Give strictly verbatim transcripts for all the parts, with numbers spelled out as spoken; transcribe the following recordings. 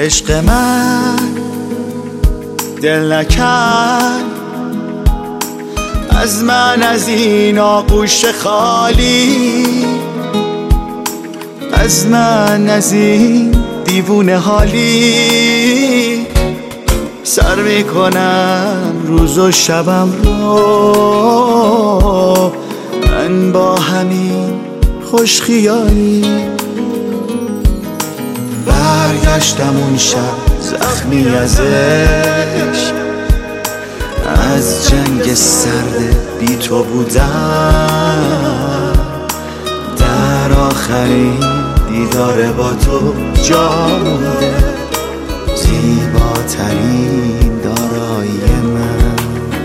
عشق من دل نکن از من، از این آغوش خالی، از من، از این دیوونه حالی. سر میکنم روز و شبم رو من با همین خوش خیالی. برگشتم اون شب زخمی از عشق، از جنگ سرد بی تو بودم، در آخرین دیدار با تو جا مونده زیباترین دارایی من.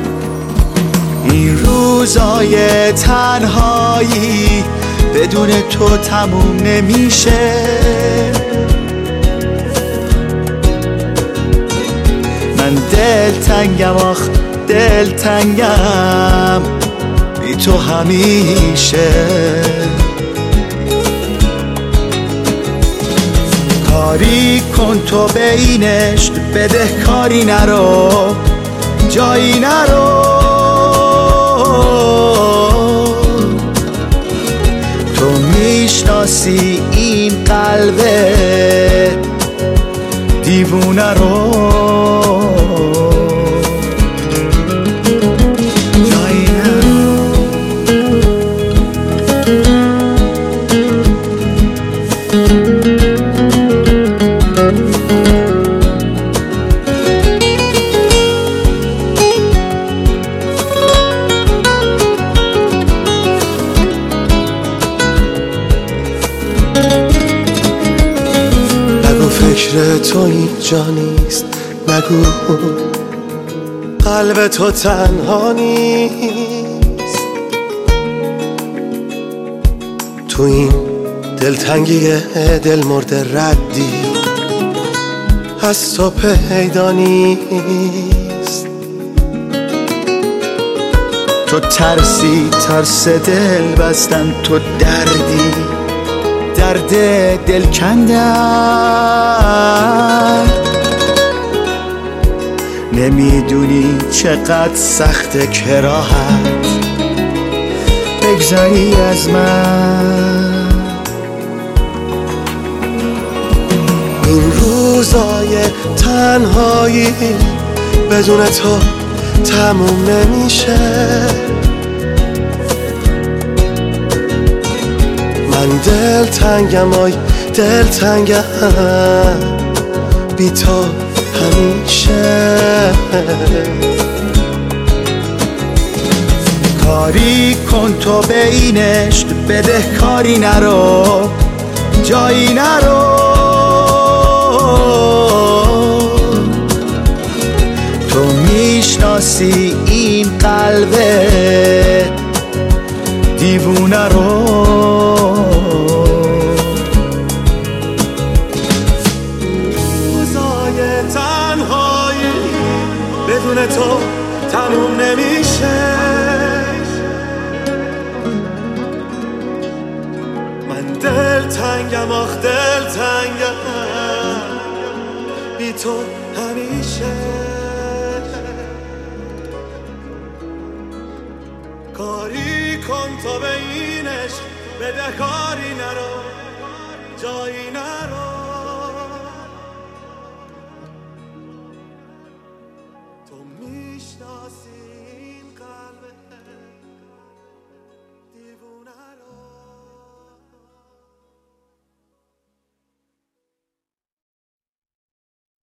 این روزای تنهایی بدون تو تموم نمیشه، من دل تنگم، آخ دل تنگم بی تو همیشه. کاری کن تو به این عشق، بده کاری نرو، جایی نرو. تو میشناسی این قلب دیوونه رو. فکر تو اینجا نیست، نگو قلب تو تنها نیست. تو این دلتنگی دل مرده ردی از تو پیدا نیست. تو ترسی، ترس دل بستن، تو دردی، درد دل کندن. نمیدونی چقدر سخت کراهت بگذاری از من. این روزای تنهایی بدون تو تموم نمیشه. من دل تنگم، آی دل تنگم بی تو همیشه. کاری کن تو به این عشق، بده کاری نرو، جایی نرو. تو میشناسی این قلب دیوونه رو. بدون تو تموم نمیشه. من دل تنگم، آخ دل تنگم بی تو همیشه. کاری کن تو به این عشق، بده کاری نرو، جایی نرو. تو میشناسی این قلب